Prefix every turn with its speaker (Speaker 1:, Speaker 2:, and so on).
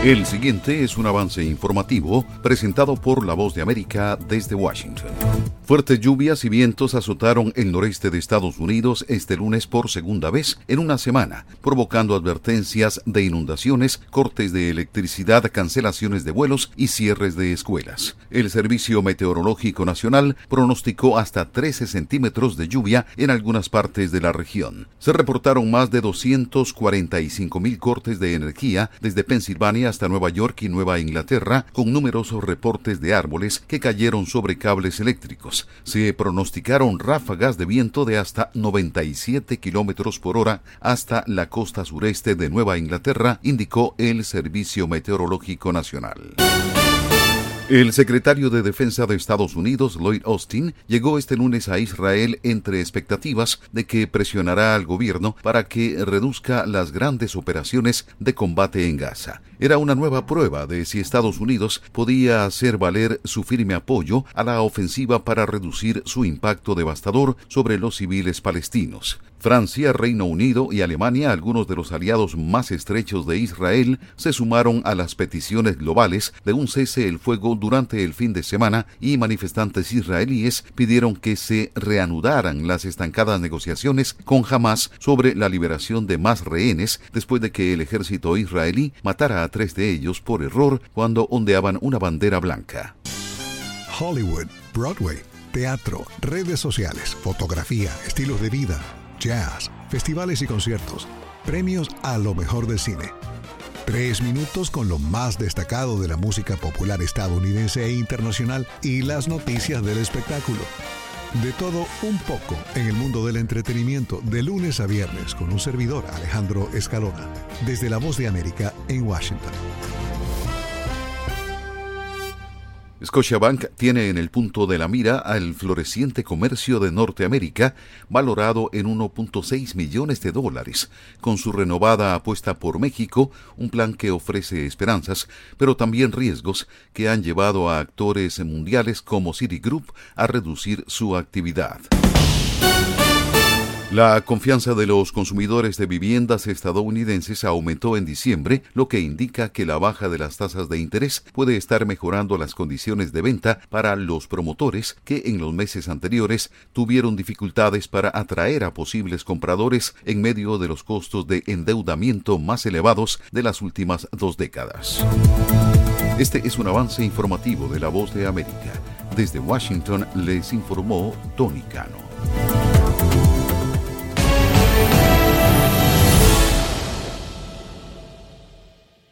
Speaker 1: El siguiente es un avance informativo presentado por La Voz de América desde Washington. Fuertes lluvias y vientos azotaron el noreste de Estados Unidos este lunes por segunda vez en una semana, provocando advertencias de inundaciones, cortes de electricidad, cancelaciones de vuelos y cierres de escuelas. El Servicio Meteorológico Nacional pronosticó hasta 13 centímetros de lluvia en algunas partes de la región. Se reportaron más de 245,000 cortes de energía desde Pensilvania hasta Nueva York y Nueva Inglaterra, con numerosos reportes de árboles que cayeron sobre cables eléctricos. Se pronosticaron ráfagas de viento de hasta 97 kilómetros por hora hasta la costa sureste de Nueva Inglaterra, indicó el Servicio Meteorológico Nacional. El secretario de Defensa de Estados Unidos, Lloyd Austin, llegó este lunes a Israel entre expectativas de que presionará al gobierno para que reduzca las grandes operaciones de combate en Gaza. Era una nueva prueba de si Estados Unidos podía hacer valer su firme apoyo a la ofensiva para reducir su impacto devastador sobre los civiles palestinos. Francia, Reino Unido y Alemania, algunos de los aliados más estrechos de Israel, se sumaron a las peticiones globales de un cese el fuego durante el fin de semana y manifestantes israelíes pidieron que se reanudaran las estancadas negociaciones con Hamás sobre la liberación de más rehenes después de que el ejército israelí matara a 3 de ellos por error cuando ondeaban una bandera blanca.
Speaker 2: Hollywood, Broadway, teatro, redes sociales, fotografía, estilos de vida, jazz, festivales y conciertos, premios a lo mejor del cine. 3 minutos con lo más destacado de la música popular estadounidense e internacional y las noticias del espectáculo. De todo un poco en el mundo del entretenimiento, de lunes a viernes, con un servidor, Alejandro Escalona, desde La Voz de América en Washington.
Speaker 1: Scotiabank tiene en el punto de la mira al floreciente comercio de Norteamérica, valorado en $1.6 millones, con su renovada apuesta por México, un plan que ofrece esperanzas, pero también riesgos que han llevado a actores mundiales como Citigroup a reducir su actividad. La confianza de los consumidores de viviendas estadounidenses aumentó en diciembre, lo que indica que la baja de las tasas de interés puede estar mejorando las condiciones de venta para los promotores que en los meses anteriores tuvieron dificultades para atraer a posibles compradores en medio de los costos de endeudamiento más elevados de las últimas 2 décadas. Este es un avance informativo de La Voz de América. Desde Washington les informó Tony Cano.